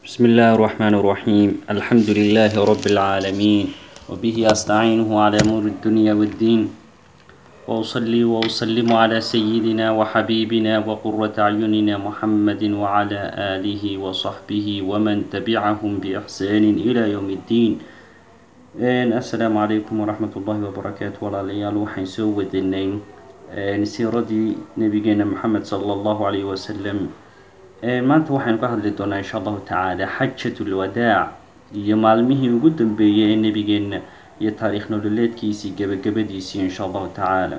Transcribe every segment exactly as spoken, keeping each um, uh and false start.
بسم الله الرحمن الرحيم الحمد لله رب العالمين وبه أستعينه على أمور الدنيا والدين وأصلي وأسلم على سيدنا وحبيبنا وقرة أعيننا محمد وعلى آله وصحبه ومن تبعهم بإحسان إلى يوم الدين. السلام عليكم ورحمة الله وبركاته. ولا ليال وحين سوى النين سيرة نبينا محمد صلى الله عليه وسلم. maanta waxaynu ka hadli doonaa insha allahu tacaala xajatul wadaac iyo maalmihii ugu dambeeyey ee nebigeenna iyo taariikh nololeedkiisii gebagabadiisii insha allahu tacaala.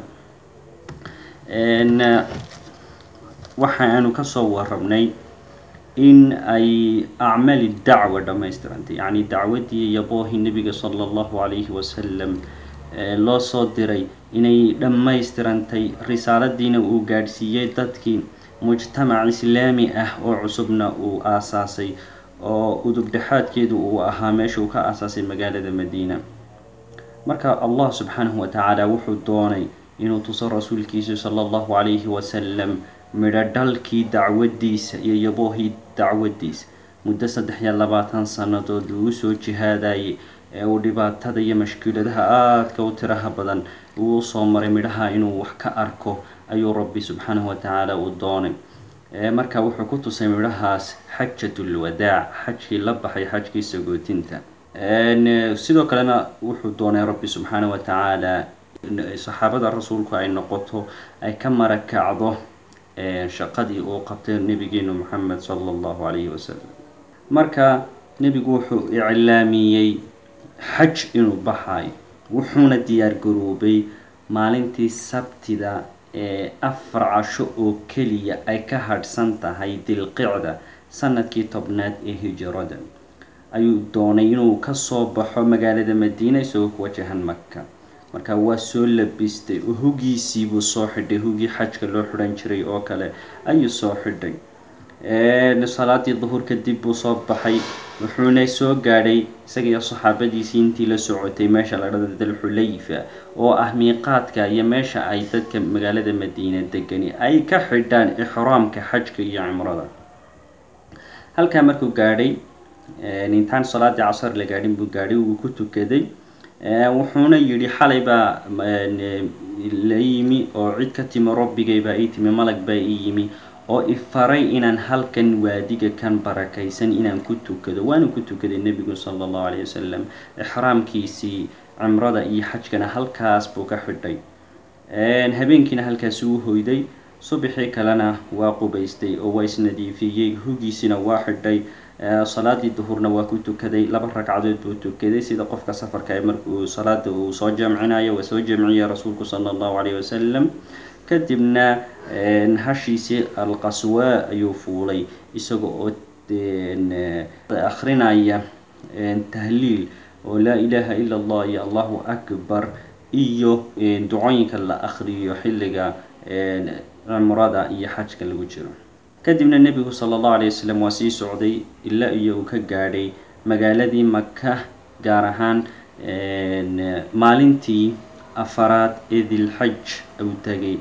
waxaanu kasoo warabnay in ay acmaali dacwa dhammaystirantay, yacni dacwadii iyo boohii nebiga sala allahu calayhi wasalam loo soo diray inay dhammaystirantay, risaaladiina uu gaadhsiiyey dadkii, mujtamac islaami ah oo cusubna uu aasaasay oo udub dhexaadkeedu uu ahaa meesha uu ka aasaasay magaalada madiina. marka allah subxaanahu wa tacaala wuxuu doonay inuu tuso rasuulkiisa sala allahu calayhi wasalam midho dhalkii dacwadiisa iyo yaboohii dacwadiisa muddo saddex iyo labaatan sannadood uu soo jihaadayay ee uu dhibaatada iyo mashkiiladaha aadka u tiraha badan uu soo maray midhaha inuu wax ka arko ayuu rabbi subxaanahu wa tacaala uu doonay. marka wuxuu ku tusay midhahaas xajatul wadaac, xajkii la baxay, xajkii sagootinta. sidoo kalena wuxuu doonay rabbi subxaanahu wa tacaala saxaabada rasuulku ay noqoto ay ka marakacdo shaqadii uu qabtay nebigeenu maxamed sala allahu calayhi wasalam. marka nebigu wuxuu iclaamiyey xaj inuu baxayo, wuxuuna diyaar garoobay maalintii sabtida ee afar casho oo keliya ay ka hadhsan tahay dilqicda sanadkii tobnaad ee hijrada, ayuu doonay inuu kasoo baxo magaalada madiina isagoo ku wajahan maka. marka waa soo labistay oo hugiisiibuu soo xidhay, hugii xajka loo xidhan jiray oo kale ayuu soo xidhay. salaadii duhur kadib buu soo baxay, wuxuuna soo gaadhay isaga iyo saxaabadiisii intii la socotay meesha la dhahdo dalxulayfa oo ah miiqaadka iyo meesha ay dadka magaalada madiina degani ay ka xidhaan ixraamka xajka iyo cimrada. halkaa markuu gaadhay, intaan salaadii casar la gaadhin buu gaadhay, wuu ku tukaday. wuxuuna yidhi xalay baa la yimi oo cid ka timi rabbigay baa ii timi, malag baa ii yimi oo ifaray inaan halkan waadiga kan barakaysan inaan ku tukado. waana ku tukaday nebigu sala allahu calayhi wasalam. ixraamkiisii cimrada iyo xajkana halkaas buu ka xidhay. habeenkiina halkaas uu hoyday, subaxii kalena waa qubaystay oo waa isnadiifiyey, hugiisina waa xidhay. salaadii duhurna waa ku tukaday, laba ragcadood buu tukaday sida qofka safarka markuu salaada uu soo jamcinayo waa soo jamciyay rasuulku sala allahu calayhi wasalam. kadibna hashiisii alqaswa ayuu fuulay isaga oo akhrinaya tahliil oo laa ilaaha ila allah iyo allahu akbar iyo ducooyinka la akhriyo xilliga cumrada iyo xajka lagu jiro. kadibna nebigu sala allahu calayhi wasalam waa sii socday ilaa iyo uu ka gaadhay magaaladii maka, gaar ahaan maalintii afaraad ee dilxaj uu tagay.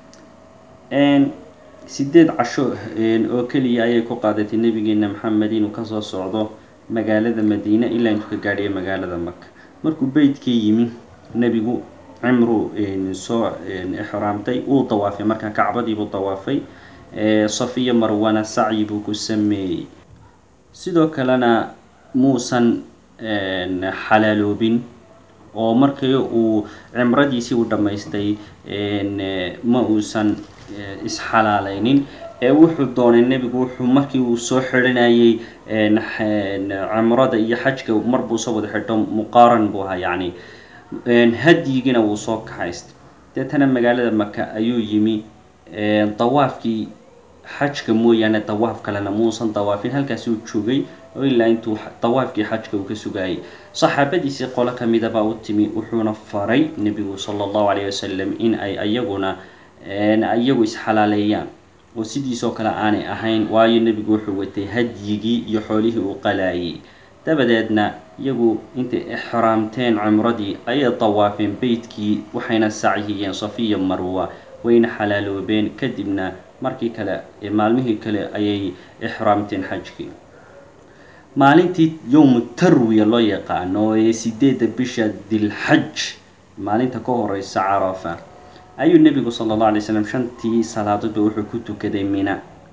sideed casho oo keliya ayay ku qaadatay nebigeena maxamed inuu kasoo socdo magaalada madiina ilaa intuu ka gaadhay magaalada maka. markuu beytkii yimi nebigu cimruu soo ixraamtay, uu dawaafay, markaa kacbadiibuu dawaafay. safiya marwana sacyi buu ku sameeyey. sidoo kalena muusan xalaaloobin oo markii uu cimradiisii u dhammaystay ma uusan isxalaaleynin ee wuxuu doonay nebigu wuxuu markii uu soo xidhanayay cimrada iyo xajka marbuu soo wada xidho, muqaaran buu ahaa, yacni hadyigiina wuu soo kaxaystay. deetana magaalada maka ayuu yimi. dawaafkii xajka mooyaane dawaaf kalena muusan dawaafin, halkaasi uu joogay oo ilaa intuu dawaafkii xajka uu ka sugayay. saxaabadiisii qolo ka mida baa u timi, wuxuuna faray nebigu sala allahu calayhi wasalam in ay ayaguna iyagu isxalaaleeyaan oo sidiisoo kale aanay ahayn, waayo nebigu wuxuu watay hadyigii iyo xoolihii uu qalayay. dabadeedna iyagu intay ixraamteen cumradii ayay dawaafeen beytkii, waxayna sacyiyeen safiya marwa, wayna xalaaloobeen. kadibna markii kale maalmihii kale ayay ixraamteen xajkii. maalintii yowmu tarwiya loo yaqaano ee sideedda bisha dilxaj maalinta ka horeysa carafa ayuu nebigu sala allahu alay slam shantii salaadoodba wuxuu ku tukaday mina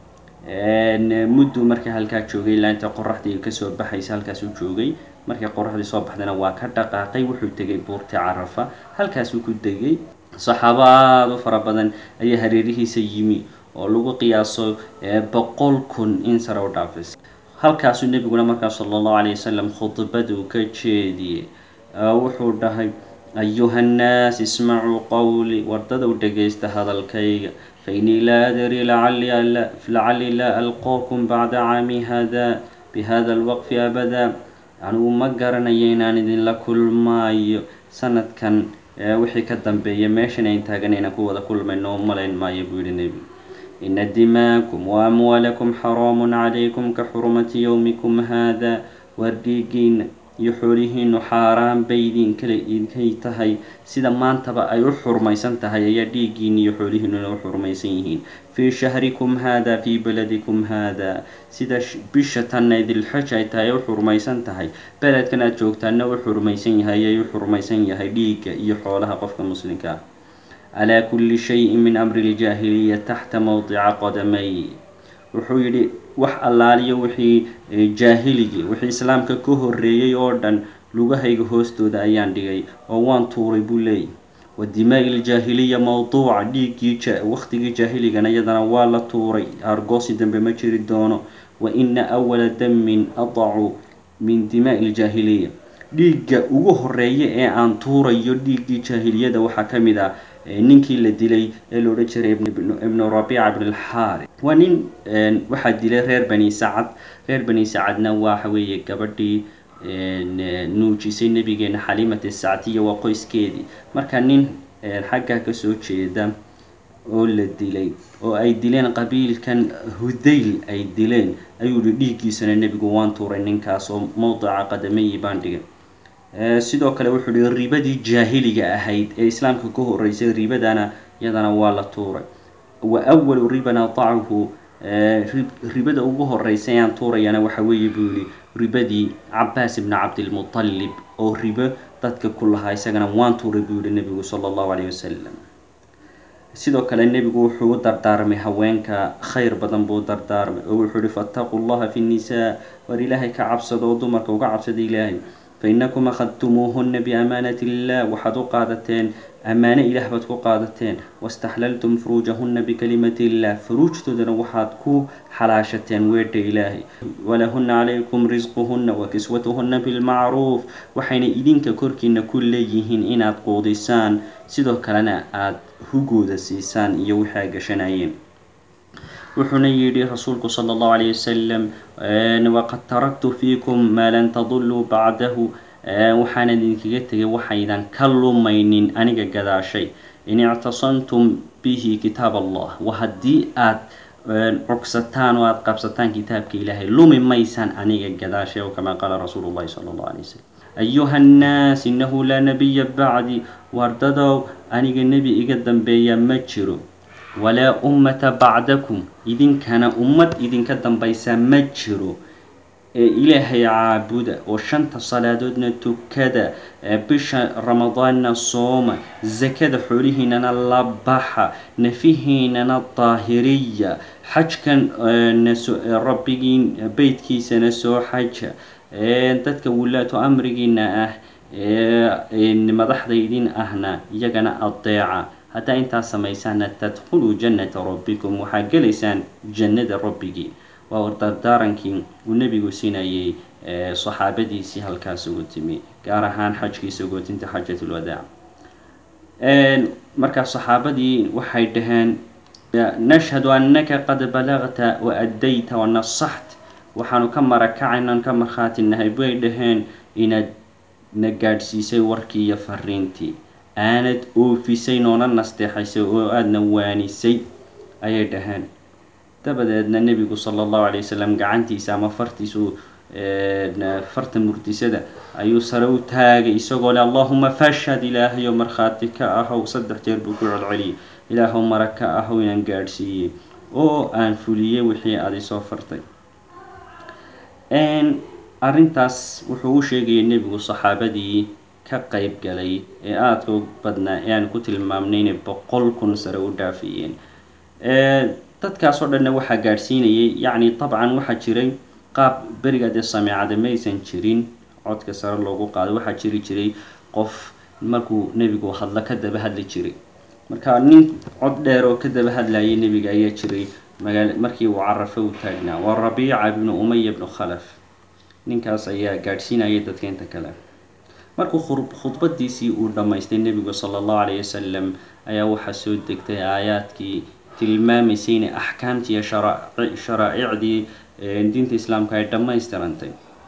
muddu markii halkaa joogay ilaa inta qoraxdii kasoo baxaysa halkaasuu joogay markii qoraxdii soo baxdana waa ka dhaqaaqay wuxuu tegay buurtii carafa halkaasuu ku degay saxaabaad u fara badan ayaa hareerihiisa yimi oo lagu qiyaaso boqol kun in sare u dhaafis halkaasuu nebiguna markaa sala allahu alayh wasalam khudbaduu ka jeediyey wuxuu dhahay ayuha nnaas ismacuu qowlii wardadow dhegaysta hadalkayga fainii laa adri lacalii laa alqookum bacda caami hada bihada alwaqfi abada anigu ma garanayo inaan idinla kulmaayo sanadkan wixii ka dambeeya meeshan ayn taagan inaan ku wada kulmayno malayn maayo buu yihi nebigu ina dimaakum waamwaalakum xaraamun calaykum ka xurmati yowmikum hada waar dhiigiina iyo xoolihiinu xaaraan bay idinkale idinkay tahay sida maantaba ay u xurmaysan tahay ayaa dhiiggiina iyo xoolihiinuna u xurmaysan yihiin fii shahrikum hada fii beladikum hada sida bisha tanna dilxaj ay tahay ay u xurmaysan tahay beledkan aad joogtaana u xurmaysan yahay ay u xurmaysan yahay dhiigga iyo xoolaha qofka muslimka ah calaa kulli shayin min amri ljaahiliya taxta mawdica qadamay wuxuu yidhi wax allaaliyo wixii jaahiligii wixii islaamka ka horreeyey oo dhan lugahayga hoostooda ayaan dhigay oo waan tuuray buu leeyay wa dimaa'i ljaahiliya mawduuca dhiiggii waqtigii jaahiligana iyadana waa la tuuray argoosi dambe ma jiri doono wa ina awala damin adacu min dimaa'i ljaahiliya dhiigga ugu horreeya ee aan tuurayo dhiiggii jaahiliyada waxaa ka mid ah ninkii la dilay ee la odhan jiray ibnu rabiica ibn alxaari waa nin waxaa dilay reer bani sacad reer bani sacadna waxa weeye gabadhii nuujisay nabigeena xaliimati sacdiya waa qoyskeedii marka nin xaggaa kasoo jeeda oo la dilay oo ay dileen qabiilkan hudayl ay dileen ayuu yihi dhiiggiisana nebigu waan tuuray ninkaas oo mawdica qadameyi baan dhigay sidoo kale wuxuu yihi ribadii jaahiliga ahayd ee islaamka ka horeysay ribadana iyadana waa la tuuray wa awalu riban atachu ribada ugu horeysay aan tuurayana waxa weeye buu yihi ribadii cabaas ibni cabdilmutalib oo ribo dadka ku lahaa isagana waan tuuray buu yihi nebigu sala allahu calayh wasalam sidoo kale nebigu wuxuu u dardaarmay haweenka khayr badan buu u dardaarmay oo wuxuu yihi faataquu llaha fi nnisaa war ilaahay ka cabsado oo dumarka uga cabsada ilaahay fainakum akhadtumuuhuna biamaanati illah waxaad u qaadateen ammaano ilaah baad ku qaadateen wastaxlaltum furuujahuna bikalimati illah furuujtoodana waxaad ku xalaashateen weedha ilaahay walahuna calaykum risquhuna wa kiswatuhuna bilmacruuf waxayna idinka korkiina ku leeyihiin inaad quudisaan sidoo kalena aada hugooda siisaan iyo waxaa gashanayeen wuxuuna yidhi rasuulku sala allahu calayh wasalam waqad taraktu fiikum maa lan taduluu bacdahu waxaana idinkaga tegay waxaydan ka lumaynin aniga gadaashay in ictasantum bihi kitaab allah wa haddii aad cogsataan oo aada qabsataan kitaabka ilaahay lumi maysaan aniga gadaashay oo kamaa qaala rasuulu llahi sala allahu alay wasalam ayuha nnaas innahu laa nabiya bacdi wardadow aniga nebi iga dambeeya ma jiro walaa ummata bacdakum idinkana ummad idinka dambaysa ma jiro ee ilaahay caabuda oo shanta salaadoodna tukada bisha ramadaanna sooma sakada xoolihiinana la baxa nafihiinana daahiriya xajkan rabbigiin beytkiisana soo xaja dadka wulaatu amrigiina ah madaxda idin ahna iyagana adeeca haddaa intaas samaysaana tadkhuluu jannata rabbikum waxaa gelaysaan jannada rabbigii waa wardardaarankii uu nebigu siinayay saxaabadiisii halkaas ugu timi gaar ahaan xajkiisa gootinta xajatulwadaac markaa saxaabadii waxay dhaheen nashhadu annaka qad balagta wa addayta wa nasaxt waxaanu ka marakacaynaan ka markhaati nahay bay dhaheen inaad na gaadhsiisay warkii iyo fariintii aanad oofisay noona nasteexaysay oo aadna waanisay ayay dhaheen dabadeedna nebigu sala allahu alay wasalam gacantiisa ama fartiisu farta murdisada ayuu sare u taagay isagoo le allahuma fashhad ilaahayo markhaati ka ahow saddex jeer buu ku celceliyay ilaahow mara ka ahow inaan gaadhsiiyey oo aan fuliyey wixii aada isoo fartay arrintaas wuxuu u sheegayay nebigu saxaabadii ka qayb galay ee aadka u badnaa ee aan ku tilmaamnay inay boqol kun sare u dhaafiyeen. dadkaas oo dhanna waxaa gaadhsiinayay yacni dabcan waxaa jiray qaab beriga dee sameecada maysan jirin codka sare loogu qaado, waxaa jiri jiray qof markuu nebigu hadlo ka daba hadli jiray. marka nin cod dheer oo ka daba hadlayay nebiga ayaa jiray magaal markii uu carafo u taagnaa, waa rabiica ibnu umaya ibnu khalaf. ninkaas ayaa gaadhsiinayay dadka inta kale. markuu khudbadiisii uu dhammaystay nebigu sala allahu calayhi wasalam ayaa waxaa soo degtay aayaadkii tilmaamaysay inay axkaamtii iyo sharaa'icdii diinta islaamka ay dhammaystirantay.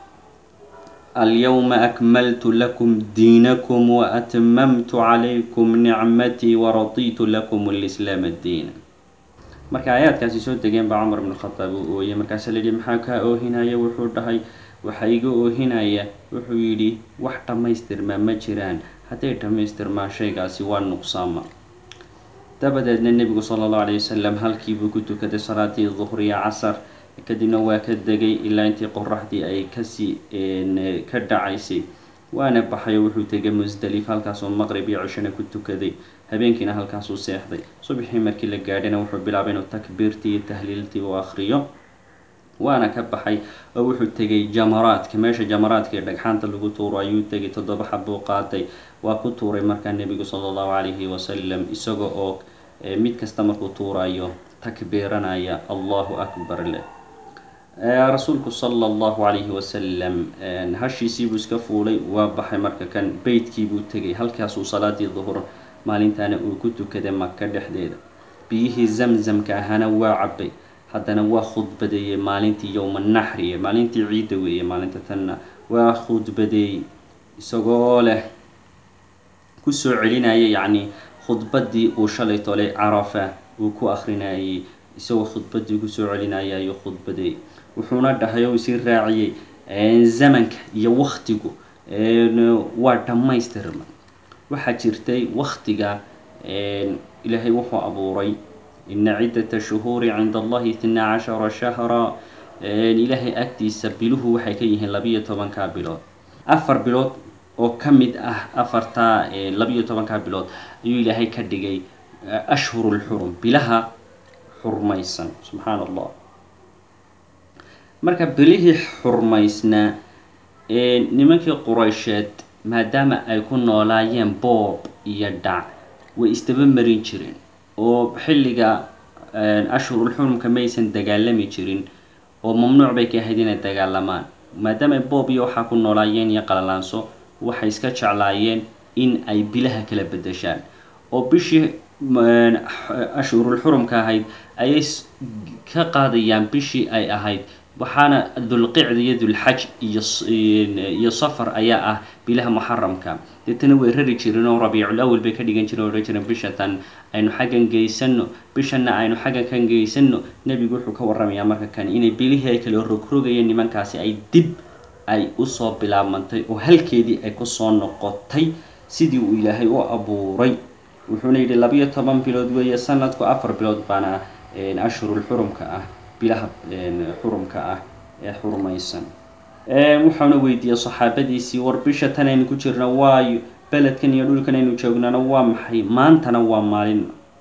alyawma akmaltu lakum diinakum wa atmamtu calaykum nicmatii waraditu lakum alislaama diina. marka aayaadkaasi soo degeen baa cumar ibnu khataab uu ooyey. markaasa la yidhi maxaa kaa oohinaya? wuxuu dhahay waxaa iga oohinaya, wuxuu yidhi wax dhammaystirmaa ma jiraan, hadday dhammaystirmaan shaygaasi waa nuqsaama. dabadeedna nebigu sala allahu calayhi wasalam halkiibuu ku tukaday salaadii duhr iyo casar, kadibna waa ka degay ilaa intii qoraxdii ay kasii ka dhacaysay. waana baxay oo wuxuu tegay musdalifa, halkaasoo maqrib iyo cishana ku tukaday. habeenkiina halkaasuu seexday. subaxii markii la gaadhayna wuxuu bilaabay inuu takbiirtii iyo tahliiltii u akhriyo. waana ka baxay oo wuxuu tegay jamaraadka, meesha jamaraadka ee dhagxaanta lagu tuuro ayuu tegay. toddoba xabuu qaatay, waa ku tuuray markaa nebigu sala allahu calayhi wasalam, isaga oo mid kasta markuu tuurayo takbiiranaya allahu akbar leh. rasuulku sala allahu calayhi wasalam hashiisiibuu iska fuulay, waa baxay marka kan beytkiibuu tegay. halkaasuu salaadii duhur maalintaana uu ku tukaday maka dhexdeeda. biyihii zamzamka ahaana waa cabbay. haddana waa khudbadeeyey maalintii yowma naxri, maalintii ciidda weeye. maalinta tanna waa khudbadeeyey isagoo leh kusoo celinaya yacni khudbaddii uu shalay tolay carafa uu ku akhrinayay, isagoo khudbaddii kusoo celinaya ayuu khudbadeeyey. wuxuuna dhahay oo isii raaciyey zamanka iyo waktigu waa dhammaystirma. waxaa jirtay waktiga ilaahay wuxuu abuuray ina ciddata shuhuuri cinda allahi itnaa cashara shahra. ilaahay agtiisa biluhu waxay ka yihiin labiyo tobankaa bilood. afar bilood oo ka mid ah afartaa labiyo tobankaa bilood ayuu ilaahay ka dhigay ashhurulxurum, bilaha xurmaysan. subxaana allah. marka bilihii xurmaysnaa nimankii quraysheed maadaama ay ku noolaayeen boob iyo dhac, way isdaba marin jireen oo xilliga ashhurulxurumka maysan dagaalami jirin oo mamnuuc bay ka ahayd inay dagaalamaan. maadaama boob iyo waxaa ku noolaayeen iyo qalalaanso, waxay iska jeclaayeen in ay bilaha kala bedeshaan oo bishii ashhurulxurumka ahayd ayay ka qaadayaan bishii ay ahayd. waxaana dulqicda iyo dulxaj iyo iyo safar ayaa ah bilaha muxaramka. deetana way rari jireen oo rabiicul awal bay ka dhigan jireen oo odhan jireen bishatan aynu xaggan geysano, bishanna aynu xaggan kan geysano. nebigu wuxuu ka warramayaa marka kan inay bilihii ay kala rogrogayeen nimankaasi ay dib ay usoo bilaabmantay oo halkeedii ay kusoo noqotay sidii uu ilaahay u abuuray. wuxuuna yidhi labiyo toban bilood weeye sanadku, afar bilood baana ashhurulxurumka ah, bilaha xurumka ah ee xurmaysan. wuxuuna weydiiyey saxaabadiisii, war bisha tan aynu ku jirna waayo, beledkan iyo dhulkan aynu joognana waa maxay, maantana waa maalin.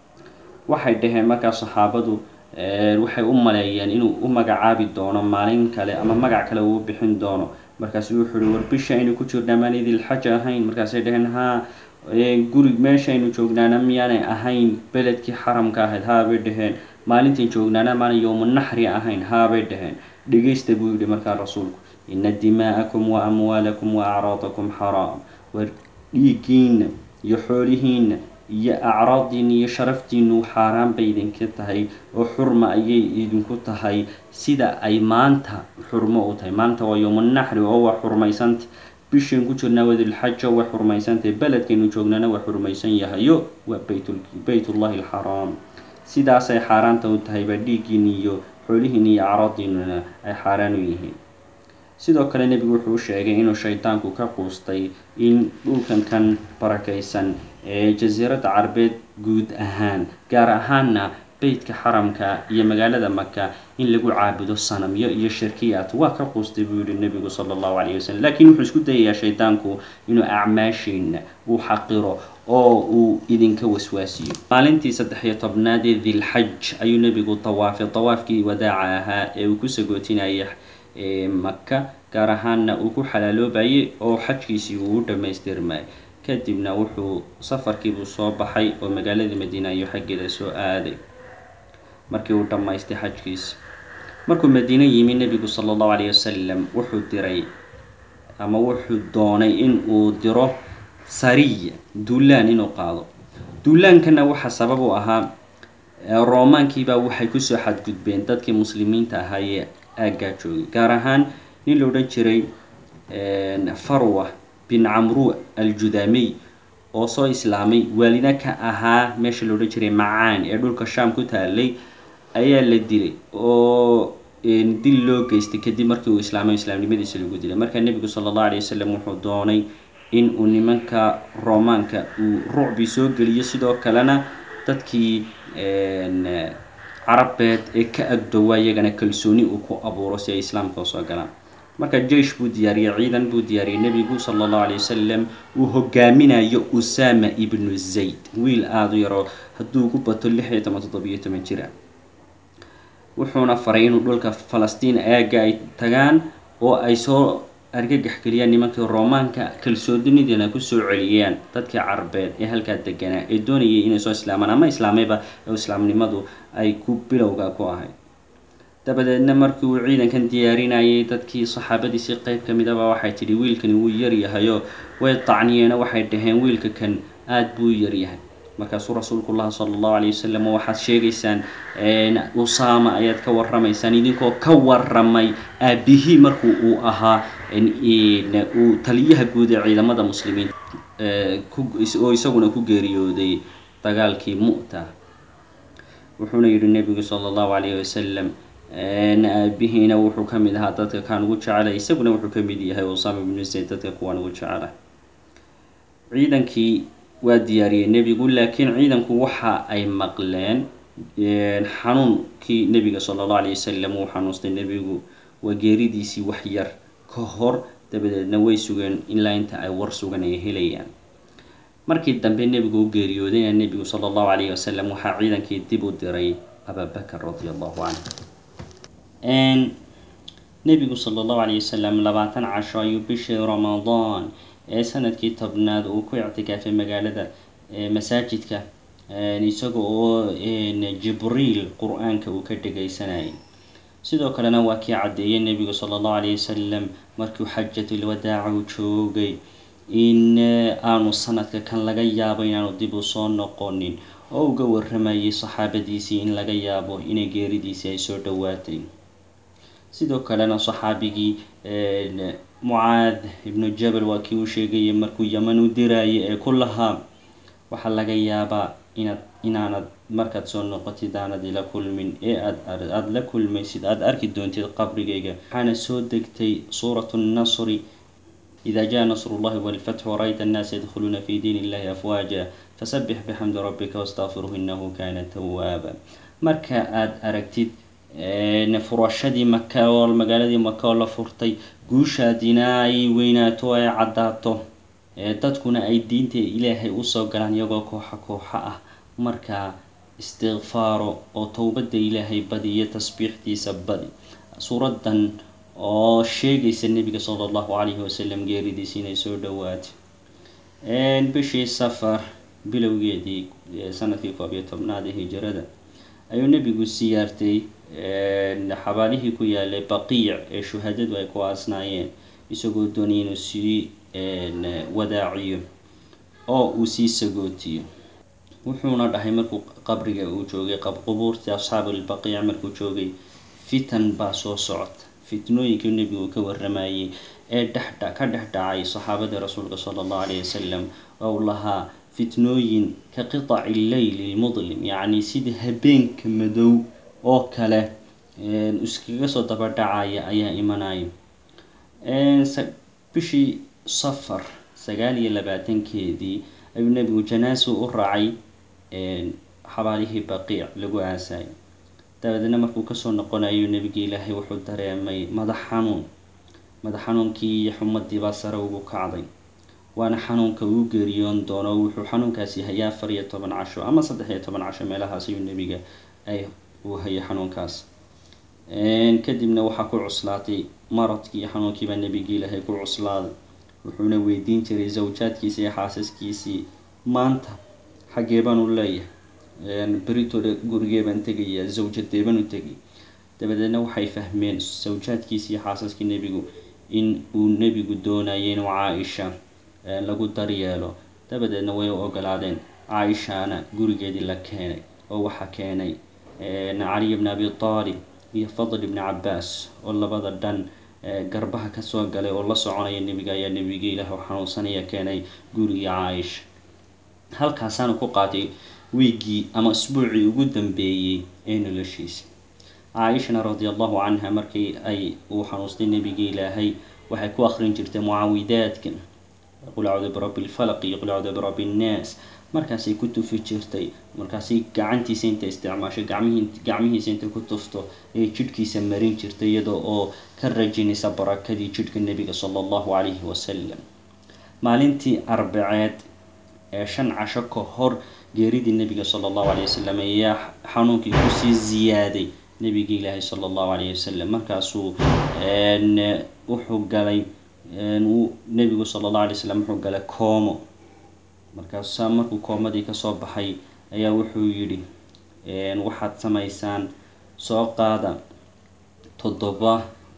waxay dhaheen markaa saxaabadu waxay u maleeyeen inuu u magacaabi doono maalin kale ama magac kale uu bixin doono. markaasuu wuxuu yihi war bisha aynu ku jirnaa maan idilxaj ahayn? markaasay dhaheen haa. gurig meesha aynu joognaana miyaanay ahayn beledkii xaramka ahayd? haabay dhaheen. maalintan joognaana maana yowmu naxri ahayn? haabay dhaheen. dhegaysta buu yidhi markaa rasuulku, ina dimaa'akum wa amwaalakum wa acraadakum xaraam. war dhiiggiinna iyo xoolihiinna iyo acraaddiinna iyo sharaftiinnu xaaraan bay idinka tahay oo xurma ayay idinku tahay, sida ay maanta xurmo u tahay. maanta waa yowmu naxri oo waa xurmaysanta. bishaan ku jirnaa waa dilxaja waa xurmaysantahay. beledkaynu joognaana waa xurmaysan yahayo waa baytullahi alxaraam. sidaasay xaaraanta u tahay baa dhiiggiinni iyo xoolihiinni iyo acraaddiinnuna ay xaaraan u yihiin. sidoo kale nebigu wuxuu sheegay inuu shaydaanku ka quustay in dhulkan kan barakaysan ee jasiiradda carbeed guud ahaan, gaar ahaanna beytka xaramka iyo magaalada maka in lagu caabudo sanamyo iyo shirkiyaad waa ka quustay buu yihi nebigu sala allahu calayhi wasalam laakiin wuxuu isku dayayaa shaydaanku inuu acmaashiina uu xaqiro oo uu idinka waswaasiyo maalintii saddex iyo tobnaad ee dilxaj ayuu nebigu tawaafay tawaafkii wadaaca ahaa ee uu ku sagootinaya maka gaar ahaanna uu ku xalaaloobayay oo xajkiisii uu u dhammaystirmay kadibna wuxuu safarkiibuu soo baxay oo magaaladii madiina iyo xaggeeda soo aaday markii uu dhammaystay xajkiisi markuu madiine yimi nebigu sala allahu calayhi wasalam wuxuu diray ama wuxuu doonay in uu diro sariya duulaan inuu qaado duulaankana waxa sabab u ahaa roomaankiibaa waxay kusoo xadgudbeen dadkii muslimiinta ahaa ee aaggaa joogay gaar ahaan nin la odhan jiray farwa bin camru aljudaamiy oo soo islaamay waalina ka ahaa meesha la odhan jiray macaan ee dhulka shaam ku taalay ayaa la dilay oo dil loo geystay kadib markii uu islaamay islaamnimadiisa lagu dilay markaa nebigu sala allahu alayh wasalam wuxuu doonay in uu nimanka roomaanka uu rucbi soo geliyo sidoo kalena dadkii carabeed ee ka agdowaa iyagana kalsooni uu ku abuuro si ay islaamka usoo galaan marka jeish buu diyaariyey ciidan buu diyaariyey nebigu sala allahu alayh wasalam uu hogaaminayo usama ibnu zayd wiil aada u yaroo hadduu ku bato lix iyo toban toddobiyo toban jira wuxuuna faray inuu dhulka falastiin aagga ay tagaan oo ay soo argagax geliyaan nimankii roomaanka kalsoonidina kusoo celiyaan dadkii carabeed ee halkaa deganaa ee doonayay inay soo islaamaan ama islaamayba oo islaamnimadu ay ku bilowga ku ahayd dabadeedna markii uu ciidankan diyaarinayay dadkii saxaabadiisii qeyb ka mid aba waxay tidhi wiilkani wuu yaryahayo way tacniyeeno waxay dhaheen wiilka kan aada buu yaryahay markaasuu rasuulku llahi sala allahu alayh wasalam waxaad sheegaysaan usama ayaad ka warramaysaan idinkoo ka warramay aabihii markuu uu ahaa uu taliyaha guud ee ciidamada muslimiinta oo isaguna ku geeriyooday dagaalkii mu'ta wuxuuna yidhi nebigu sala allahu calayhi wasalam aabihiina wuxuu ka mid ahaa dadka kaan ugu jecelay isaguna wuxuu ka mid yahay usama ibnu zayd dadka kuwaan ugu jecela ciidankii waa diyaariyey nebigu laakiin ciidanku waxa ay maqleen xanuunkii nebiga sala allahu alayh wasalam uu xanuustay nebigu waa geeridiisii wax yar ka hor dabadeedna way sugeen ilaa inta ay war sugan ay helayaan markii dambe nebigu u geeriyoodayna nebigu sala allahu calayhi wasalam waxaa ciidankii dib u diray abubakar radi allahu canhu nebigu sala allahu calayhi wasalam labaatan casho ayuu bishii ramadaan ee sanadkii tobnaad uu ku ictikaafay magaalada masaajidka isaga oo jibriil qur-aanka uu ka dhegaysanayay sidoo kalena waa kii caddeeyey nebigu sala allahu calayhi wasalam markuu xajatulwadaaca uu joogay in aanu sanadka kan laga yaabo inaanu dib u soo noqonin oo uga warramayay saxaabadiisii in laga yaabo inay geeridiisii ay soo dhowaatay sidoo kalena saxaabigii mucaad ibnu jabal waa kii uu sheegayay markuu yaman u dirayay ee ku lahaa waxaa laga yaabaa inaad inaanad markaad soo noqotid aanad ila kulmin ee aad aada la kulmaysid aada arki doontid qabrigayga waxaana soo degtay suuratu nnasri إذا جاء نصر الله والفتح ورأيت الناس يدخلون في دين الله أفواجا فسبح بحمد ربك واستغفره إنه كان توابا marka aad aragtid furashadii maka oo magaaladii maka oo la furtay guushaadina ay weynaato ay caddaato dadkuna ay diinta ilaahay usoo galaan iyagoo kooxa kooxa ah markaa istikfaaro oo towbadda ilaahay badi iyo tasbiixdiisa badi suuradan oo sheegaysa nebiga sala allahu calayhi wasalam geeridiisi inay soo dhowaatay bishii safar bilowgeedii sanadkii koob iyo tobnaad ee hijrada ayuu nebigu siyaartay xabaalihii ku yaalay baqiic ee shuhadadu ay ku aasnaayeen isagoo doonay inuu sii wadaaciyo oo uu sii sagootiyo wuxuuna dhahay markuu qabriga uu joogay qubuurtii asxaabulbaqiic markuu joogay fitan baa soo socota fitnooyinkii nebigu ka warramayay ee dhexdha ka dhex dhacay saxaabada rasuulka sala allahu calayhi wasalam oo lahaa fitnooyin ka qiطaci leyli lmudlim yacni sida habeenka madow oo kale iskaga soo daba dhacaya ayaa imanaya bishii safar sagaal iyo labaatankeedii ayuu nebigu janaaso u raacay xabaalihii baqiic lagu aasayay. dabadeedna markuu kasoo noqonayo nebiga ilaahay wuxuu dareemay madax xanuun madax xanuunkii iyo xumadii baa sare ugu kacday, waana xanuunka uu geeriyoon doono. wuxuu xanuunkaasi hayay afar iyo toban casho ama saddex iyo toban casho meelahaas ayuu nebiga ay uu hayay xanuunkaas. kadibna waxaa ku cuslaatay maradkii iyo xanuunkiibaa nebiga ilaahay ku cuslaaday. wuxuuna weydiin jiray zawjaadkiisii iyo xaasaskiisii, maanta xaggee baan u leeyahay, beritooda gurigee baan tegayaa, zawjadee baan u tegay. dabadeedna waxay fahmeen zawjaadkiisii iyo xaasaskii nebigu in uu nebigu doonayay inuu caaisha lagu daryeelo. dabadeedna way u ogolaadeen. caaishana gurigeedii la keenay oo waxaa keenay caliy bn abi aalib iyo fadl ibni cabaas oo labada dhan garbaha kasoo galay oo la soconaya nebiga. ayaa nebiga ilaah oo xanuunsanaya keenay gurigii caaisha. halkaasaana ku qaatay wiigii ama isbuucii ugu dambeeyey ee noloshiisa. caaishana radi allahu canha markii ay uu xanuustay nebiga ilaahay waxay ku akrin jirtay mucaawidaadka, qul acuudu birabbi lfalaq iyo qul acuudu birabbi innaas. markaasay ku tufi jirtay, markaasay gacantiisa inta isticmaashay gacmihii gacmihiisa intay ku tufto ayay jidhkiisa marin jirtay iyadoo oo ka rajinaysa barakadii jidhka nebiga sala allahu calayhi wasalam. maalintii arbaceed ee shan casho ka hor geeridii nebiga sala allahu calayhi wasalam ayaa xanuunkii kusii ziyaaday nebiga ilaahay sala allahu calayhi wasalam. markaasuu wuxuu galay nebigu sala allahu alay wasalam wuxuu galay koomo. markaasaa markuu koomadii kasoo baxay ayaa wuxuu yidhi waxaad samaysaan soo qaada toddoba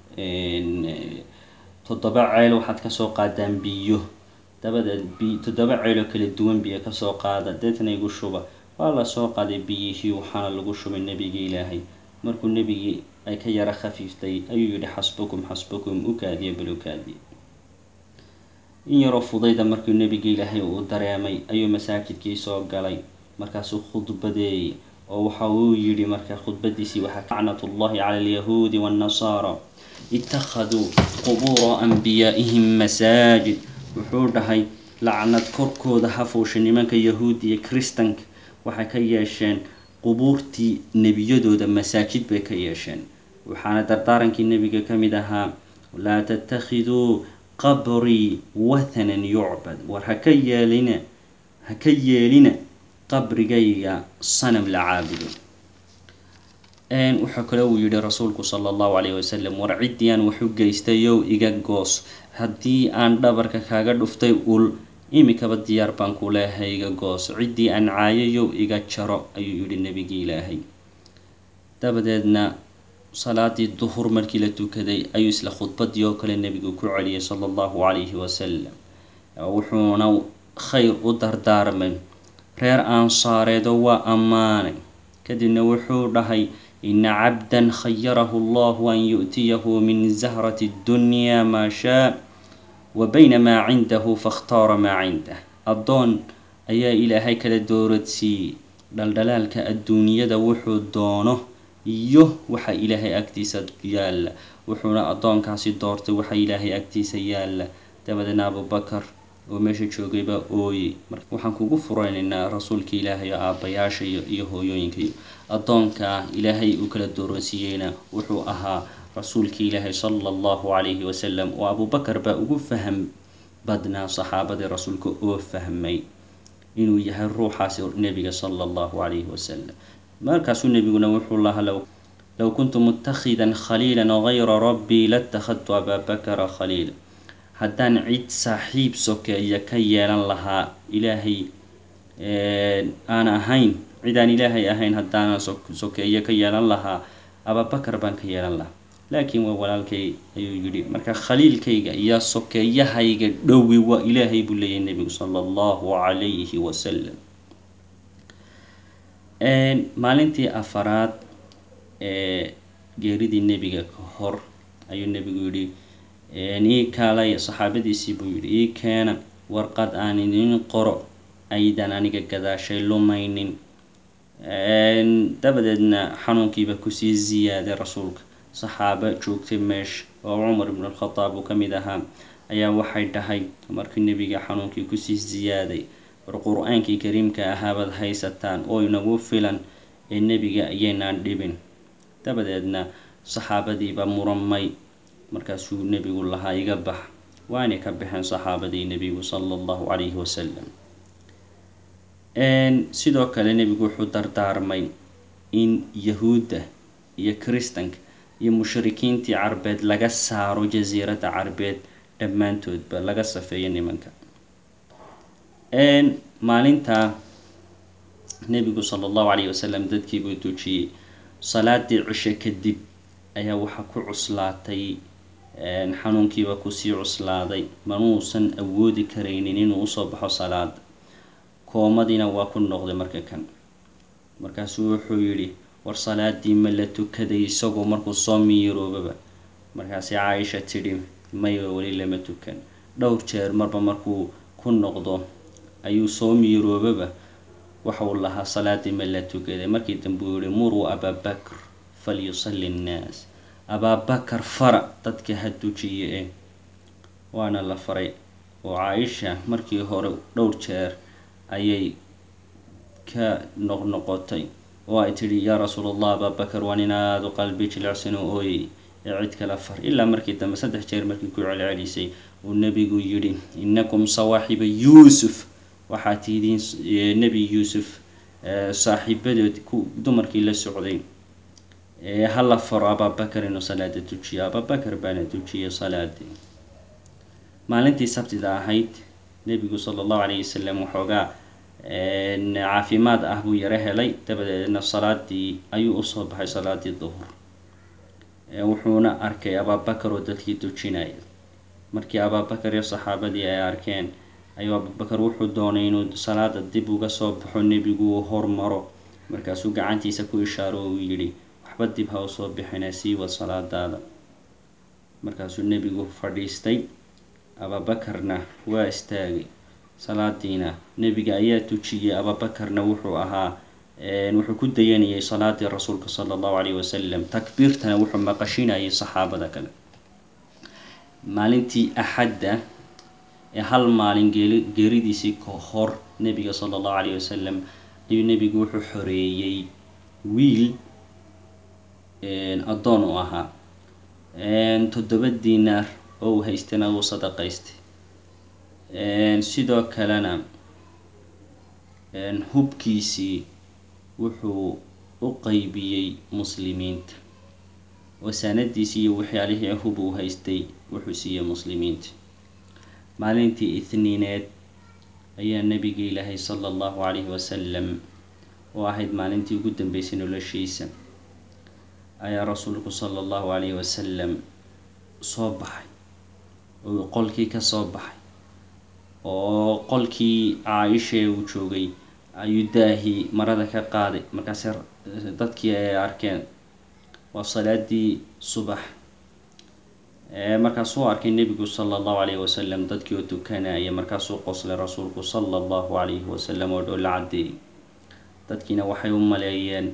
toddoba ceel waxaad kasoo qaadaan biyo. dabadeed bi toddoba ceel oo kala duwan biyo kasoo qaada, deetna igu shuba. waa la soo qaaday biyihii waxaana lagu shubay nebiga ilaahay. markuu nebigii ay ka yara khafiiftay ayuu yidhi xasbukum xasbukum, ukaadiya bal ukaadiya. in yaroo fudayda markuu nebiga ilaahay uu dareemay ayuu masaajidkii soo galay. markaasuu khudbadeeyey oo waxa uu yidhi markaa khudbadiisii waxaa lacnatullahi cala alyahuudi waannasaara ittakhaduu qubuura anbiyaa'ihim masaajid. wuxuu dhahay lacnad korkooda ha fuusha nimanka yahuudi iyo kristanka, waxay ka yeesheen qubuurtii nebiyadooda masaajid bay ka yeesheen. waxaana dardaarankii nebiga ka mid ahaa laa tattakhiduu qabrii wathanan yucbad, war haka yeelina ha ka yeelina qabrigayga sanam la caabudo. wuxuu kale uu yihi rasuulku sala allahu calayhi wasalam, war ciddii aan wax u geystayow iga goos, haddii aan dhabarka kaaga dhuftay ul imikaba diyaar baan ku leehay iga goos, ciddii aan caayayow iga jaro ayuu yihi nebigii ilaahay. dabadeedna salaadii duhur markii la tukaday ayuu isla khudbadii oo kale nebigu ku celiyay sala allahu calayhi wasalam. wuxuuna khayr u dardaarmay reer ansaareedo waa ammaanay. kadibna wuxuu dhahay ina cabdan khayarahu allahu an yu'tiyahu min zahrati اddunyaa maa shaa wa bayna maa cindahu fakhtaara maa cindah. addoon ayaa ilaahay kala dooradsiiyey dhaldhalaalka adduunyada wuxuu doono iyo waxa ilaahay agtiisa yaalla, wuxuuna addoonkaasi doortay waxa ilaahay agtiisa yaalla. dabadeedna abubakar oo meesha joogay baa ooyey. waxaan kugu furaynaynaa rasuulka ilaahay oo aabbayaasha iyo iyo hooyooyinka iyo addoonka ilaahay uu kala dooransiiyeyna wuxuu ahaa rasuulka ilaahay sala allahu calayhi wasalam. oo abubakar baa ugu faham badnaa saxaabadii rasuulka oo fahmay inuu yahay ruuxaasi nebiga sala allahu calayhi wasalam. markaasuu nebiguna wuxuu lahaa low kuntu mutakhidan khaliilan gayra rabbii latakhadtu ababakara khaliila. haddaan cid saaxiib sokeeya ka yeelan lahaa ilaahay aan ahayn cid aan ilaahay ahayn haddaanan sokeeyo ka yeelan lahaa ababakar baan ka yeelan lahaa, laakiin waa walaalkay ayuu yidhi. marka khaliilkayga iyo sokeeyahayga dhowi waa ilaahay buu leeyahay nebigu sala allahu calayhi wasalam. maalintii afaraad ee geeridii nebiga ka hor ayuu nebigu yidhi ii kaalay saxaabadiisii buu yidhi ii keena warqad aan idin qoro aydan aniga gadaashay lumaynin. dabadeedna xanuunkiiba kusii ziyaaday rasuulka. saxaabo joogtay meesha oo cumar ibn alkhataab uu ka mid ahaa ayaa waxay dhahay markii nebiga xanuunkii kusii ziyaaday war qur-aankii kariimka ahaabaad haysataan oo inagu filan ee nebiga ayaynaan dhibin. dabadeedna saxaabadiibaa muramay, markaasuu nebigu lahaa iga bax, waanay ka baxeen saxaabadii nebigu sala allahu calayhi wasalam. sidoo kale nebigu wuxuu dardaarmay in yahuudda iyo kristanka iyo mushrikiintii carbeed laga saaro jasiiradda carbeed dhammaantoodba, laga safeeyo nimanka. maalintaa nebigu sala allahu calayhi wasalam dadkiibuu tujiyey. salaadii cishe kadib ayaa waxaa ku cuslaatay xanuunkiiba kusii cuslaaday, manuusan awoodi karaynin inuu usoo baxo salaada. koomadiina waa ku noqday marka kan. markaasuu wuxuu yidhi war salaadii ma la tukaday isagoo markuu soo miyiroobaba? markaasi caaisha tidhi mayba weli lama tukan. dhowr jeer marba markuu ku noqdo ayuu soo miyiroobaba waxauu lahaa salaadii ma la tukaday. markii dambe uu yihi muruu abaabakr falyusalli nnaas, abaabakar fara dadka ha tujiye e. waana la faray. oo caaisha markii hore dhowr jeer ayay ka noqnoqotay oo ay tidhi yaa rasuul allah, abaabakar waa nin aada u qalbi jilicsan oo ooyey ee cid kala far. ilaa markii dambe saddex jeer markii ku celcelisay uu nebigu yidhi innakum sawaaxiba yuusuf, waxaad tihiin nebi yuusuf saaxiibadood dumarkii la socday, hala faro abaabakar inuu salaada tujiyo. abaabakar baana tujiyey salaadii. maalintii sabtida ahayd nebigu sala allahu calayhi wasalam waxoogaa caafimaad ah buu yaro helay. dabadeedna salaadii ayuu usoo baxay, salaadii duhur. wuxuuna arkay abaabakar oo dadkii tujinaya. markii abaabakar iyo saxaabadii ay arkeen ayuu abaabakar wuxuu doonay inuu salaada dib uga soo baxo, nebigu uu hormaro. markaasuu gacantiisa ku ishaaro oo uu yidhi waxba dib ha usoo bixina, sii wad salaadaada. markaasuu nebigu fadhiistay, abaabakarna waa istaagay. salaadiina nebiga ayaa tujiyey. abaabakarna wuxuu ahaa wuxuu ku dayanayay salaadii rasuulka sala allahu calayhi wasalam. takbiirtana wuxuu maqashinayay saxaabada kale. maalintii axadda ee hal maalin geeridiisii ka hor nebiga sala allahu calayhi wasalam ayuu nebigu wuxuu xoreeyey wiil addoon u ahaa. toddoba diinaar oo uu haystana uu sadaqaystay. sidoo kalena hubkiisii wuxuu u qeybiyey muslimiinta. wasaanadiisii iyo waxyaalihii hub uu haystay wuxuu siiyey muslimiinta. maalintii ithniineed ayaa nebiga ilaahay sala allahu calayhi wasalam oo ahayd maalintii ugu dambeysay noloshiisa ayaa rasuulku sala allahu calayhi wasalam soo baxay oo qolkii ka soo baxay. oo qolkii caaisha uu joogay ayuu daahii marada ka qaaday. markaase dadkii ay arkeen waa salaadii subax. markaasuu arkay nebigu sala allahu calayhi wasalam dadkii oo tukanaya. markaasuu qoslay rasuulku sala allahu calayhi wasalam oo dhoola caddeeyey. dadkiina waxay u maleeyeen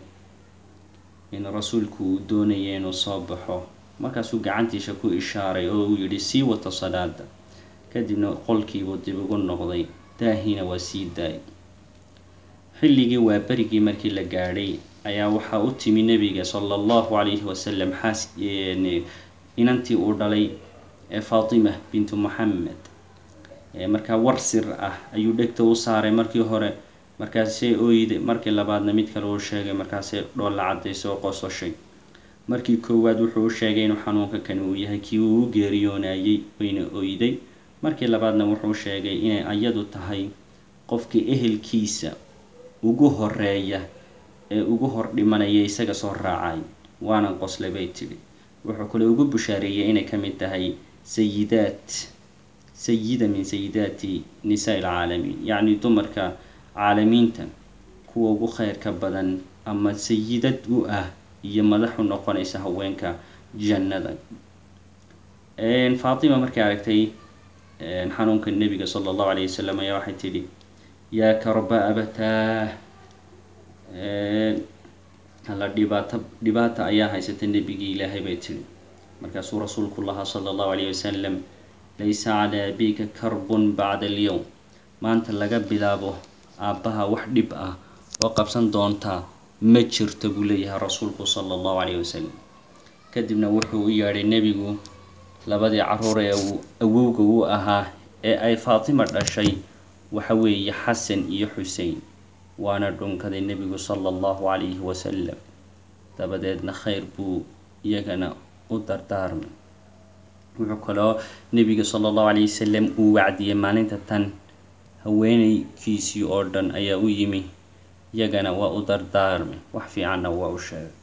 in rasuulku uu doonaya inuu soo baxo. markaasuu gacantiisa ku ishaaray oo uu yidhi sii wata salaada. kadibna qolkiibuu dib ugu noqday, daahiina waa sii daayay. xilligii waa berigii markii la gaadhay ayaa waxaa u timi nebiga sala allahu calayhi wasalam xaas inantii uu dhalay ee faatima bintu moxamed. markaa war sir ah ayuu dhegta u saaray markii hore. markaasee ooyday. markii labaadna mid kale uu sheegay. markaasee dhoolla caddaysay oo qososhay. markii koowaad wuxuu u sheegay inuu xanuunka kani uu yahay kii uu u geeriyoonayay, wayna ooyday. markii labaadna wuxuu sheegay inay ayadu tahay qofkii ehelkiisa ugu horeeya ee ugu hor dhimanaya isaga soo raacay. waana qoslay bay tidhi. wuxuu kale ugu bushaareeyay inay ka mid tahay sayidaat sayida min sayidaati nisaa ilcaalamiin, yacni dumarka caalamiinta kuwa ugu khayrka badan ama sayidad u ah iyo madax u noqonaysa haweenka jannada. faatima markay aragtay xanuunka nebiga sala allahu calayhi wasalam ayaa waxay tidhi yaa karba abataa, alla dhibaato dhibaata ayaa haysata nebigii ilaahay bay tidhi. markaasuu rasuulku lahaa sala allahu calayhi wasalam laysa calaa abika karbun bacda alyowm, maanta laga bilaabo aabbaha wax dhib ah oo qabsan doontaa ma jirto buu leeyahay rasuulku sala allahu calayhi wasalam. kadibna wuxuu u yeedhay nebigu labadii carruur ee uu awowga u ahaa ee ay faatima dhashay, waxa weeye xasan iyo xusein, waana dhunkaday nebigu sala allahu calayhi wasalam. dabadeedna khayr buu iyagana u dardaarmay. wuxuu kaloo nebiga sala allahu calayhi wasalam uu wacdiyey maalinta tan haweenaykiisii oo dhan ayaa u yimi, iyagana waa u dardaarmay, wax fiicanna waa u sheegay.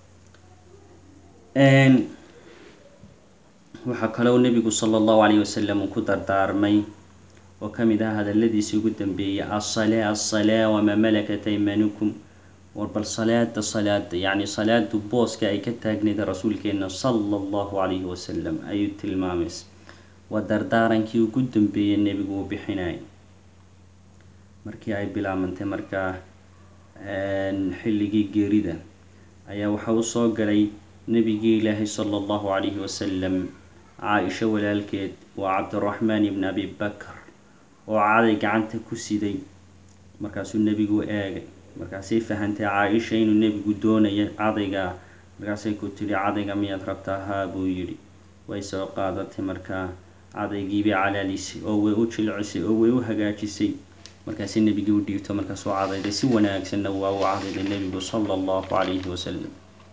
waxaa kaloo nebigu sala allahu calayhi wasalam uu ku dardaarmay oo ka mid ah hadaladiisii ugu dambeeyey, assalaa assalaa wamaa malakat aymanukum. war bal salaada salaada yacni salaadu booska ay ka taagnayd rasuulkeena sala allahu calayhi wasalam ayuu tilmaamaysa. waa dardaarankii ugu dambeeyey nebigu uu bixinayay markii ay bilaabantay markaa xilligii geerida ayaa waxa uu soo galay nebigii ilaahay sala allahu calayhi wasalam caaisha walaalkeed waa cabdiraxmaan ibn abi bakr oo caday gacanta ku siday. markaasuu nebigu eegay, markaasay fahantay caaisha inuu nebigu doonayo cadayga. markaasay ku tidhi, cadayga miyaad rabtaa? haa buu yidhi. way soo qaadatay markaa cadaygiibay calaalisay oo way u jilcisay oo way u hagaajisay. markaasay nebigii u dhiibto, markaasuu cadayday si wanaagsanna waa u cadayday nebigu sala allahu calayhi wasalam.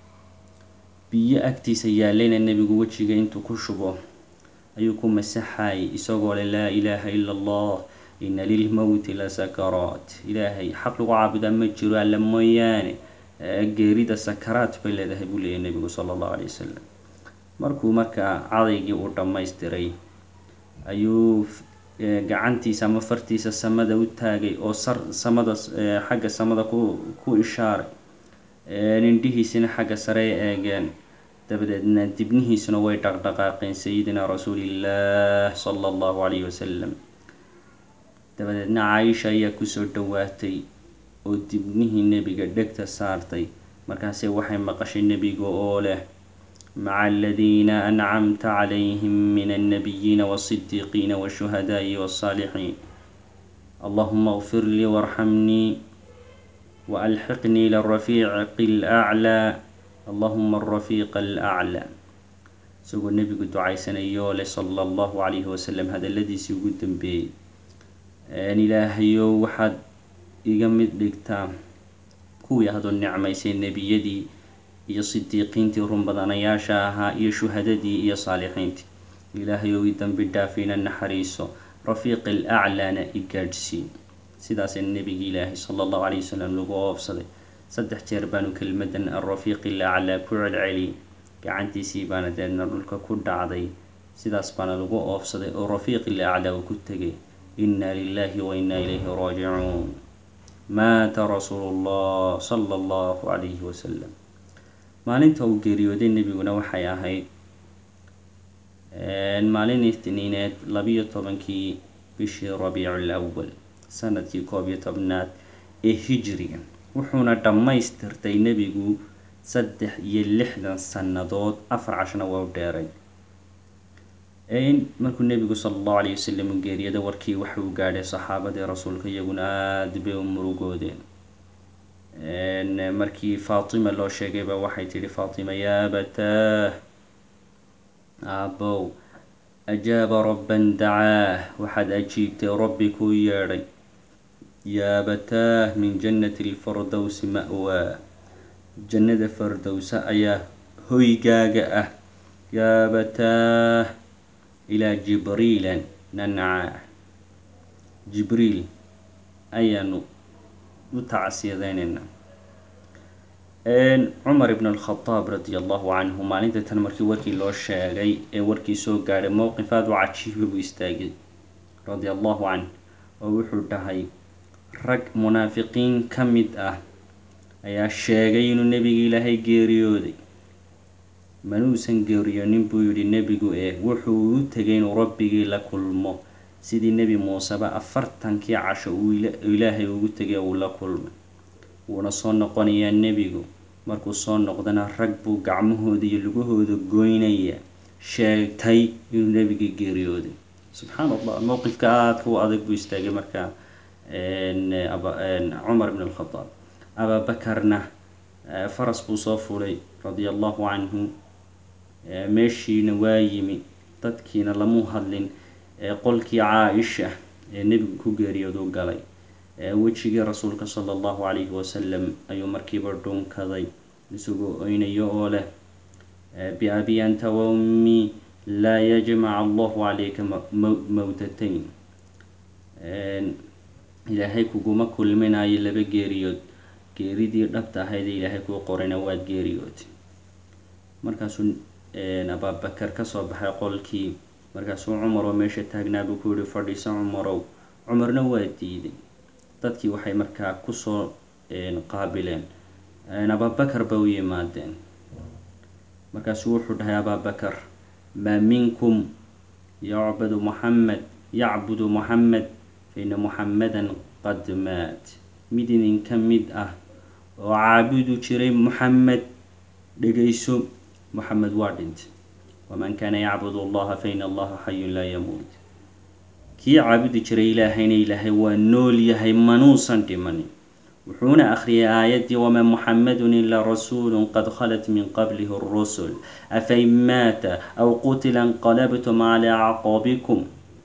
biyo agtiisa yaallayna nebigu wejiga intuu ku shubo ayuu ku masaxayay isagoo leh laa ilaaha ila allah ina lilmowti la sakaraat. ilaahay xaq lagu caabudaa ma jiro alla mooyaane, geerida sakaraat bay leedahay buu leeyahay nebigu sala allahu calayhi wasalam. markuu markaa cadaygii uu dhammaystiray ayuu gacantiisa ama fartiisa samada u taagay oo sar samada xagga samada ku ku ishaaray, indhihiisina xagga sare ay eegeen. dabadeedna dibnihiisuna way dhaqdhaqaaqeen sayidina rasuulillaah sala allahu calayhi wasalam. dabadeedna caaisha ayaa kusoo dhowaatay oo dibnihii nebiga dhegta saartay. markaase waxay maqashay nebiga oo leh maca aladiina ancamta calayhim min annabiyiina waasidiiqiina washuhadaa'i wasaalixiin allahuma kfir lii warxamnii waalxiqnii lirafiiqi alaclaa allahuma arafiiqa alaclaa. isagoo nebigu ducaysanayoo leh sala allahu calayhi wasalam hadaladiisii ugu dambeeyey, ilaahayow waxaad iga mid dhigtaa kuwii aad u nicmaysay nebiyadii iyo sidiiqiintii runbadanayaasha ahaa iyo shuhadadii iyo saalixiintii. ilaahayow i dambi dhaaf ina naxariiso, rafiiq alaclaana i gaadhsii. sidaasee nebigi ilaahay sala allahu calayhi wasalam lagu oofsaday. saddex jeer baanu kelmadan alrafiiq alaclaa ku celceliyey, gacantiisii baana deedna dhulka ku dhacday. sidaas baana lagu oofsaday oo rafiiq alaclaa uu ku tegay. inna lilahi wa inna ilayhi raajicuun. maata rasuulu llah sala allahu calayhi wasalam. maalinta uu geeriyooday nebiguna waxay ahayd maalin itniineed labiyo tobankii bishii rabiicu lawal sanadkii koob iyo tobnaad ee hijriga. wuxuuna dhammaystirtay nebigu saddex iyo lixdan sannadood, afar cashana waa u dheeray. markuu nebigu sala allahu calayhi wasalam u geeriyada warkii waxa uu gaadhay saxaabadii rasuulka, iyaguna aada bay u murugoodeen. markii faatima loo sheegayba waxay tidhi faatima, yaa abataah, aabbow, ajaaba rabban dacaah, waxaad ajiibtay rabbi kuu yeedhay. yaa abataah min jannati lfardowsi ma'waa, jannada fardowsa ayaa hoygaaga ah. yaa abataah ilaa jibriila nancaa, jibriil ayaanu u tacsiyadeynaynaa. cumar ibn alkhadaab radi allahu canhu maalinta tan markii warkii loo sheegay ee warkii soo gaadhay, mowqif aada u cajiiba buu istaagay radi allahu canh, oo wuxuu dhahay rag munaafiqiin ka mid ah ayaa sheegay inuu nebigi ilaahay geeriyooday. manuusan geeriyoonin buu yidhi nebigu, ee wuxuu u tegay inuu rabbigii la kulmo sidii nebi muuseba afartankii casho uu ilaahay ugu tegay uu la kulmay. wuuna soo noqonayaa nebigu. markuu soo noqdana rag buu gacmahooda iyo lugahooda goynaya, sheegtay inuu nebigii geeriyooday. subxaan allah mowqifka aadka u adag buu istaagay markaa cumar ibn alkhadaab. ababakarna faras buu soo fulay radia allahu canhu, meeshiina waa yimi, dadkiina lamuu hadlin. qolkii caa-isha ee nebigu ku geeriyoodu galay, wejigii rasuulka sala allahu calayhi wasalam ayuu markiiba dhunkaday isagoo oynayo oo leh biabi anta wa ummii laa yajmac allahu calayka mawtatayn. ilaahay kuguma kulminayo laba geeriyood, geeridii dhabta ahayd ee ilaahay kuu qorayna waad geeriyood. markaasuu abaabakar kasoo baxay qolkii, markaasuu cumar oo meesha taagnaa buu ku yihi fadhiiso cumarow. cumarna waa diiday. dadkii waxay markaa kusoo qaabileen abaabakar ba u yimaadeen. markaasuu wuxuu dhahay abaabakar maa minkum yacbudu muxamed yacbudu muxamed faina muxamedan qad maat. mid idinka mid ah oo caabudu jiray muxamed, dhegayso, muxamed waa dhintay. waman kaana yacbud allaha faina allaha xayun laa yamuut. kii caabudi jiray ilaahayna ilaahay waa nool yahay, manuusan dhimanin. wuxuuna akhriyay aayaddii wamaa muxamedun ilaa rasuulu qad khalat min qablihi rusul afain maata aw qutila inqalabtum calaa acqaabikum.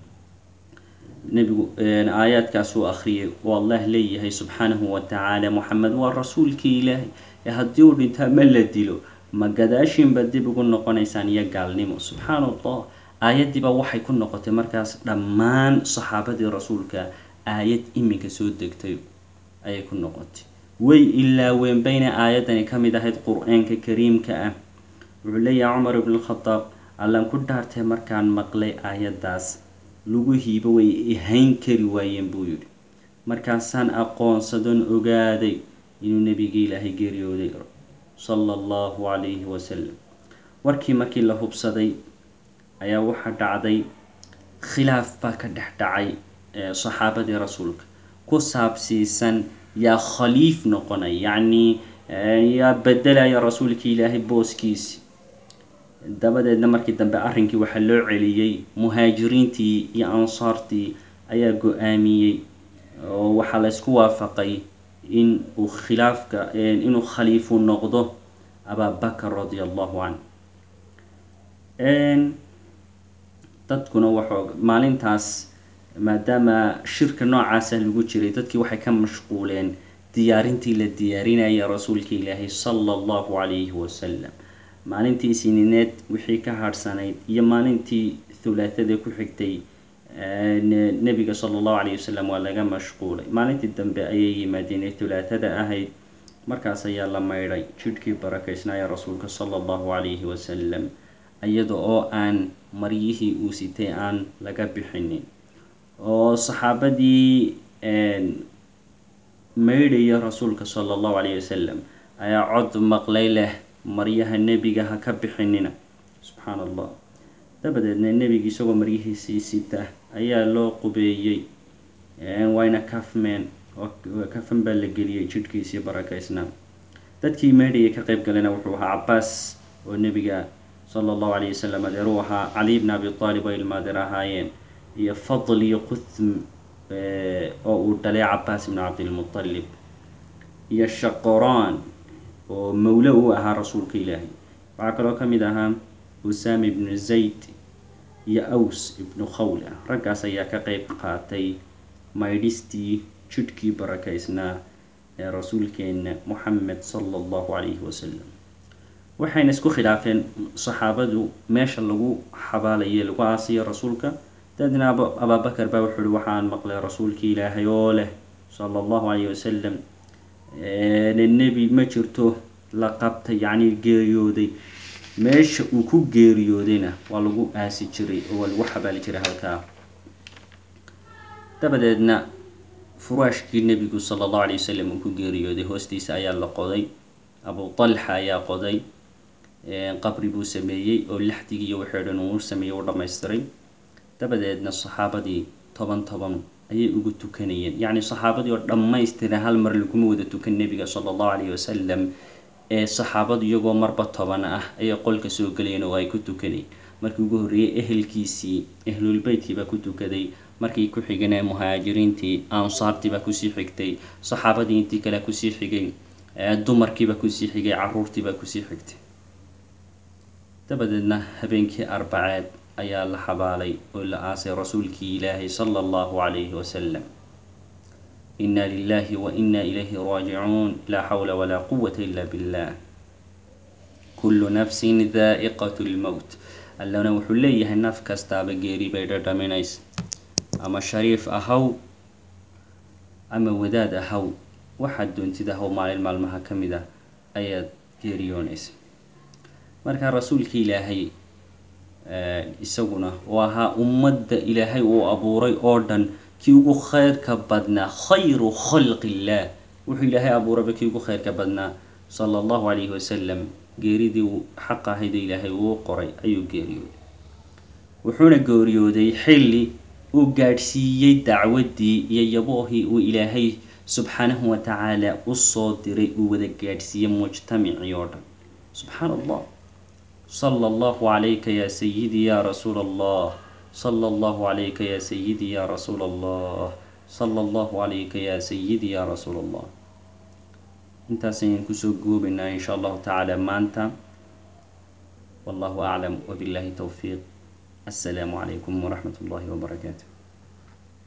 nebigu aayaadkaasuu akhriyay oo allah leeyahay subxaanahu watacaala muxamed waa rasuulkii ilaahay, ee haddii uu dhintaa ma la dilo, ma gadaashiinba dib ugu noqonaysaan iyo gaalnimo. subxaan allah. aayaddiiba waxay ku noqotay markaas dhammaan saxaabadii rasuulka aayad iminka soo degtay ayay ku noqotay. way ilaaween bayna aayaddani ka mid ahayd qur-aanka kariimka ah. wuxuu leeyahay cumar ibn alkhadaab, allan ku dhaartay markaan maqlay aayaddaas luguhiiba way ihayn kari waayeen buu yidhi. markaasaan aqoonsadon ogaaday inuu nebigii ilaahay geeriyooday sala allahu calayhi wasalam. warkii markii la hubsaday ayaa waxaa dhacday khilaaf baa ka dhex dhacay saxaabadii rasuulka ku saabsiisan yaa khaliif noqonaya, yacnii yaa bedelaya rasuulkii ilaahay booskiisi. dabadeedna markii dambe arrinkii waxaa loo celiyey muhaajiriintii iyo ansaartii ayaa go-aamiyey oo waxaa la isku waafaqay in uu khilaafka inuu khaliifu noqdo abaabakar radia allahu canhu. dadkuna waxoo maalintaas maadaama shirka noocaasa lagu jiray, dadkii waxay ka mashquuleen diyaarintii la diyaarinaya rasuulka ilaahay sala allahu calayhi wasalam. maalintii sinineed wixii ka hadhsanayd iyo maalintii hulaathada ku xigtay nebiga sala allahu calayhi wasalam waa laga mashquulay. maalintii dambe ayay yimaadeen ee hulaathada ahayd. markaas ayaa la maydhay jidhkii barakaysnaaya rasuulka sala allahu calayhi wasalam, iyada oo aan maryihii uu sitay aan laga bixinin. oo saxaabadii maydhaya rasuulka sala allahu calayhi wasalam ayaa cod maqlay leh maryaha nebiga ha ka bixinina. subxaan allah. dabadeedna nebigi isagoo maryihiisii sita ayaa loo qubeeyey, wayna kafmeen oo kafan baa la geliyey jidhkiisii barakaysnaa. dadkii maydhayay ka qayb galena wuxuu ahaa cabaas oo nebiga sala allahu calayhi wasalam adeer u ahaa, cali bn abi aalib oo ilmaadeer ahaayeen, iyo fadl iyo quthm oo uu dhalay cabaas ibn cabdilmutalib, iyo shaqoraan oo mawlo u ahaa rasuulka ilaahay. waxaa kaloo ka mid ahaa usaama ibnu zayd iyo aws ibnu khawla. raggaas ayaa ka qayb qaatay maydhistii jidhkii barakaysnaa ee rasuulkeenna muxamed sala allahu calayhi wasalam. waxayna isku khilaafeen saxaabadu meesha lagu xabaalaye lagu aasiyo rasuulka. dadna abaabakar baa wuxuu uhi waxaan maqlay rasuulkii ilaahay oo leh sala allahu calayhi wasalam nebi ma jirto la qabtay, yacnii geeriyooday, meesha uu ku geeriyoodayna waa lagu aasi jiray oo waa lagu xabaali jiray halkaa. dabadeedna furaashkii nebigu sala allahu calayhi wasalam uu ku geeriyooday hoostiisa ayaa la qoday. abu talxa ayaa qoday, qabri buu sameeyey oo laxdigii iyo wixii dhan uu sameeyey u dhammaystiray. dabadeedna saxaabadii toban toban ayay ugu tukanayeen, yacni saxaabadii oo dhammaystiran hal mar laguma wada tukan nebiga sala allahu calayhi wasalam, ee saxaabadu iyagoo marba toban ah ayay qolka soo gelayeen oo ay ku tukanayeen. markii ugu horreeyay ehelkiisii ahlulbeytkii baa ku tukaday markii ku xigana muhaajiriintii ansaartii baa kusii xigtay saxaabadii intii kale kusii xigay dumarkii baa kusii xigay caruurtii baa kusii xigtay dabadeedna habeenkii arbaceed ayaa la xabaalay oo la aasay rasuulkii ilaahay sala allahu calayhi wasalam inna lilahi wa inna ilayhi raajicuun laa xawla walaa quwata ila billah kullu nafsin daa'iqatu lmowt allana wuxuu leeyahay naf kastaaba geeri bay dhadhaminaysa ama shariif ahaw ama wadaad ahaw waxaad doontid ahaw maalin maalmaha ka mid ah ayaad geeriyoonaysa markaa rasuulkii ilaahay isaguna oo ahaa ummadda ilaahay uu abuuray oo dhan kii ugu khayrka badnaa khayru khalqi illaah wuxuu ilaahay abuuraba kii ugu khayrka badnaa sala allahu calayhi wasalam geeridii xaq ahaydee ilaahay uu qoray ayuu geeriyooday wuxuuna geeriyooday xilli uu gaadhsiiyey dacwaddii iyo yaboohii uu ilaahay subxaanahu wa tacaala u soo diray uu wada gaadhsiiyey mujtamacii oo dhan subxaan allah صلى الله عليك يا سيدي يا رسول الله صلى الله عليك يا سيدي يا رسول الله صلى الله عليك يا سيدي يا رسول الله انت سينكسو قوبنا إن شاء الله تعالى مانتا والله أعلم وبالله توفيق السلام عليكم ورحمة الله وبركاته